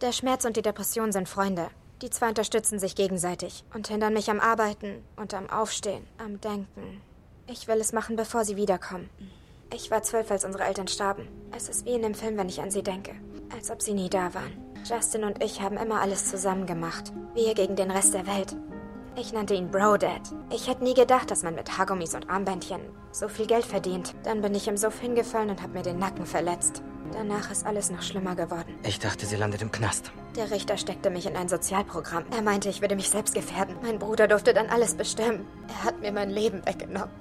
Der Schmerz und die Depression sind Freunde. Die zwei unterstützen sich gegenseitig und hindern mich am Arbeiten und am Aufstehen, am Denken. Ich will es machen, bevor sie wiederkommen. Ich war 12, als unsere Eltern starben. Es ist wie in dem Film, wenn ich an sie denke. Als ob sie nie da waren. Justin und ich haben immer alles zusammen gemacht. Wir gegen den Rest der Welt. Ich nannte ihn Bro-Dad. Ich hätte nie gedacht, dass man mit Haargummis und Armbändchen so viel Geld verdient. Dann bin ich im Suff hingefallen und habe mir den Nacken verletzt. Danach ist alles noch schlimmer geworden. Ich dachte, sie landet im Knast. Der Richter steckte mich in ein Sozialprogramm. Er meinte, ich würde mich selbst gefährden. Mein Bruder durfte dann alles bestimmen. Er hat mir mein Leben weggenommen.